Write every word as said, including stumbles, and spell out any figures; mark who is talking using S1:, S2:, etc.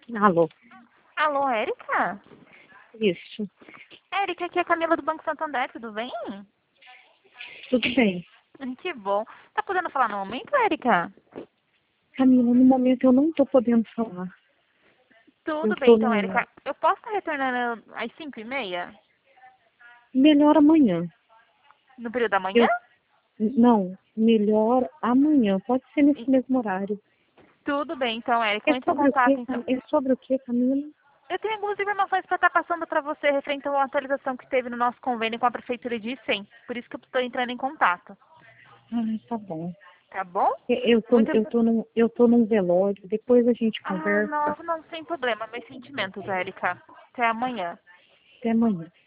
S1: Alô,
S2: Alô, Érica?
S1: isso.
S2: Érica, aqui é a Camila do Banco Santander, tudo bem?
S1: Tudo bem.
S2: Hum, Que bom. Tá podendo falar no momento, Érica?
S1: Camila, no momento eu não estou podendo falar. Eu
S2: Tudo bem,
S1: estou
S2: então,
S1: no.
S2: Érica. Eu posso estar retornando às cinco e meia?
S1: Melhor amanhã.
S2: No período da manhã?
S1: Eu... Não, melhor amanhã. Pode ser nesse mesmo horário.
S2: Tudo bem, então, Érica.
S1: É
S2: Eu entro em
S1: sobre o
S2: contato,
S1: quê?
S2: então.
S1: Cam- É sobre o quê, Camila?
S2: Eu tenho algumas informações para estar passando para você referente a uma atualização que teve no nosso convênio com a Prefeitura de Icém. Por isso que eu estou entrando em contato.
S1: Ah, tá bom.
S2: Tá bom?
S1: Eu eu tô,
S2: Muito...
S1: eu tô num, eu tô num velório. Depois a gente
S2: Ah,
S1: conversa.
S2: não, não, sem problema. Meus sentimentos, Érica. Até amanhã.
S1: Até amanhã.